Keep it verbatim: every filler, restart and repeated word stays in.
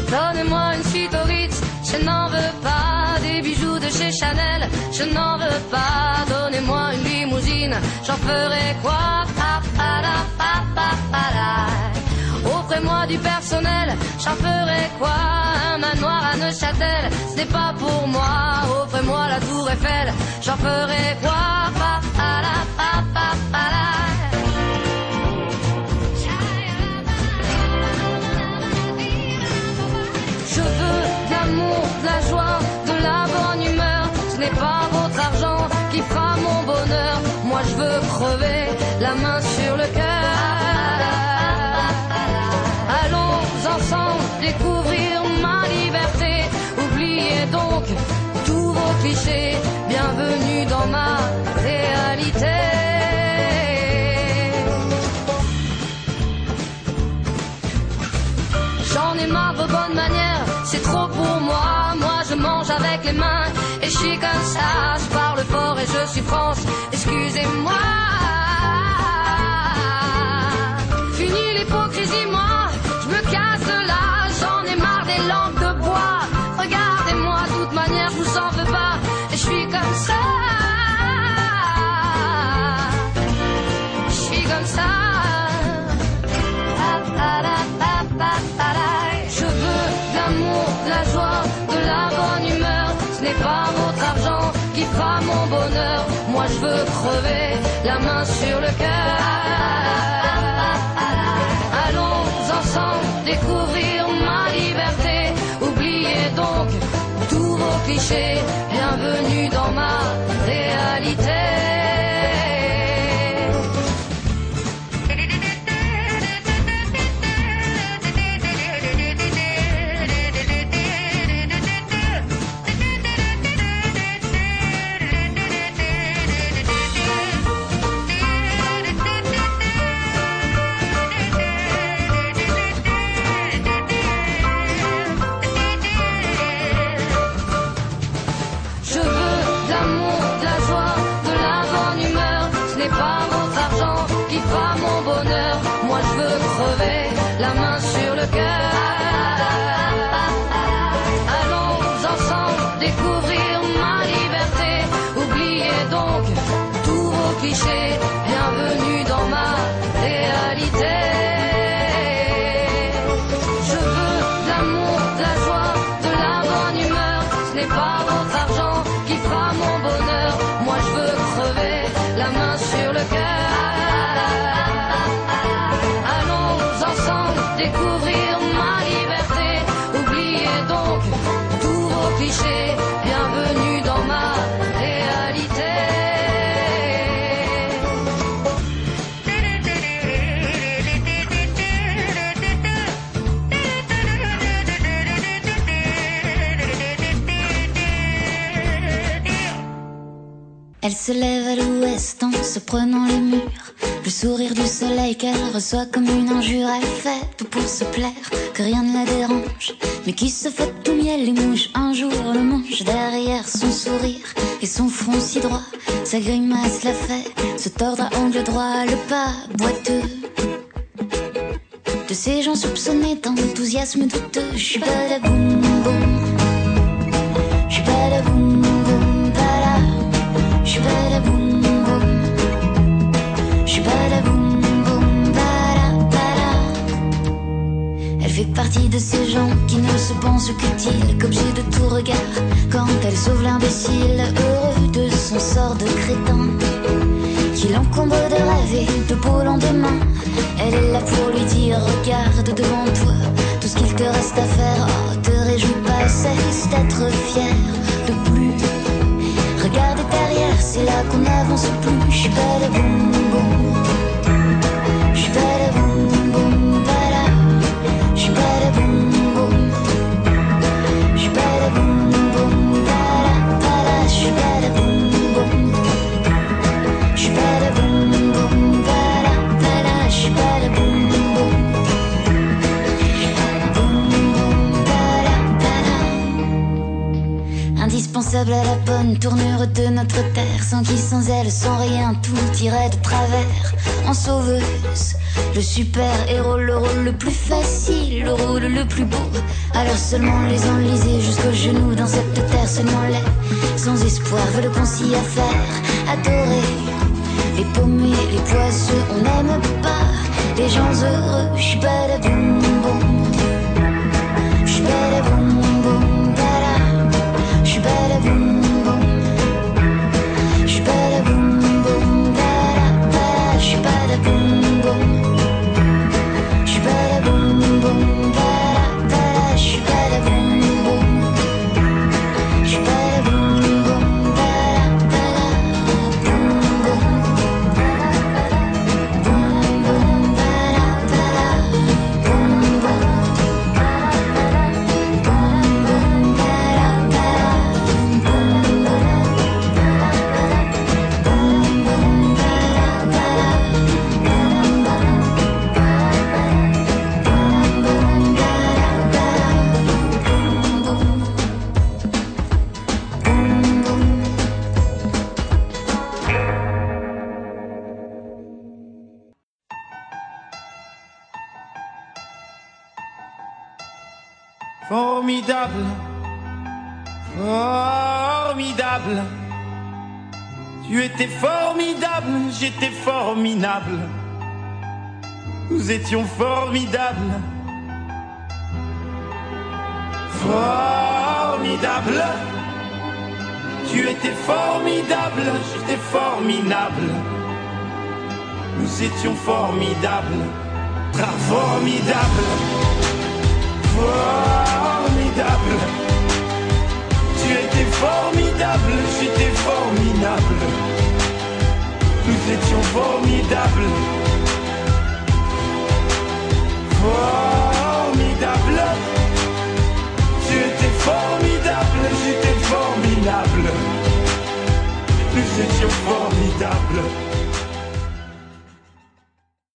Donnez-moi une suite au Ritz, je n'en veux pas. Des bijoux de chez Chanel, je n'en veux pas. Donnez-moi une limousine, j'en ferai quoi? Pa, pa, la, pa, pa, pa, la. Offrez-moi du personnel, j'en ferai quoi? Un manoir à Neuchâtel, ce n'est pas pour moi. Offrez-moi la tour Eiffel, j'en ferai quoi? Pa, pa, la, pa, pa, pa, la. Je veux de l'amour, de la joie, de la bonne humeur. Ce n'est pas votre argent qui fera mon bonheur. Moi je veux crever la main sur le cœur. Allons ensemble découvrir ma liberté. Oubliez donc tous vos clichés. Bienvenue dans ma réalité. J'en ai marre de bonnes manières, c'est trop pour moi. Moi je mange avec les mains et je suis comme ça. Je parle fort et je suis France, excusez-moi. Fini l'hypocrisie, moi, je me casse de là. J'en ai marre des lampes de bois. Regardez-moi, de toute manière, je vous en veux pas. Et je suis comme ça. Je suis comme ça. Je veux de l'amour, de la joie, de la bonne humeur. Ce n'est pas votre argent qui fera mon bonheur. Moi je veux crever la main sur le cœur. Allons ensemble découvrir ma liberté. Oubliez donc tous vos clichés. Bienvenue dans ma réalité. La main sur le cœur. Allons ensemble découvrir ma liberté. Oubliez donc tous vos clichés. Bienvenue dans ma réalité. Je veux de l'amour, de la joie, de la bonne humeur. Ce n'est pas votre argent qui fera mon bonheur. Moi je veux crever la main sur le cœur. Découvrir ma liberté. Oubliez donc tous vos clichés. Bienvenue dans ma réalité. Elle se lève à l'ouest en se prenant les murs. Le sourire du soleil qu'elle reçoit comme une injure. Elle fait tout pour se plaire, que rien ne la dérange, mais qui se fait tout miel et mouche. Un jour le mange derrière son sourire et son front si droit. Sa grimace la fait se tordre à angle droit. Le pas boiteux de ces gens soupçonnés d'enthousiasme douteux. Je suis pas la boum boum, je suis pas la boum boum, pas là. Je suis pas la boum boum, je suis pas la boum boum, pas là, pas là. Elle fait partie de ces gens qui ne se pensent qu'utiles, qu'objet de tout regard quand elle sauve l'imbécile, heureux de son sort de crétin qui l'encombre de rêver de beau lendemain. Elle est là pour lui dire regarde devant toi tout ce qu'il te reste à faire. Oh, te réjouis pas, cesse d'être fier de plus. Regarde derrière, c'est là qu'on n'avance plus. Je suis pas la boum boum, je suis pas la boum boum, pas là. Je suis pas la boum boum, je suis pas la boum boum, pas là, pas là. Je suis pas la boum boum, je suis pas la boum boum, pas là, pas là. Je suis pas la boum boum, boum boum, pas là, pas là. Indispensable impensable à la bonne tournure de notre terre. Sans qui, sans elle, sans rien, tout irait de travers. En sauveuse, le super-héros, le rôle le plus facile, le rôle le plus beau. Alors seulement les enlisés jusqu'aux genoux dans cette terre. Seulement les sans espoir veulent qu'on s'y affaire. Adorer les paumés, les poisseux, on n'aime pas les gens heureux. J'suis pas la boum boum, j'suis pas la boum boum, ta-da. J'suis pas la boum boum, j'suis pas la boum boum, ta-da, ta-da. J'suis pas la boum boum, j'suis pas la boum boum, ta-da, ta-da. J'suis pas la boum boum, j'suis pas la boum boum, ta-da, ta-da. Boum boum, boum boum, ta-da, ta-da. Boum boum, boum boum, ta-da, ta-da. Boum boum, Formidable, formidable. Tu étais formidable, j'étais formidable. Nous étions formidables. Formidable. Tu étais formidable, j'étais formidable. Nous étions formidables. Très formidable. Formidable. Tu étais formidable, j'étais formidable. Nous étions formidables. Formidable. Tu étais formidable, j'étais formidable. Nous étions formidables.